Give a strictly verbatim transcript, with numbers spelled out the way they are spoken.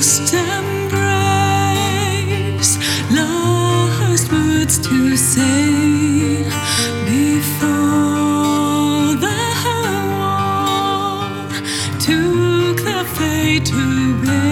lost embrace, lost words to say before the war took the fate away.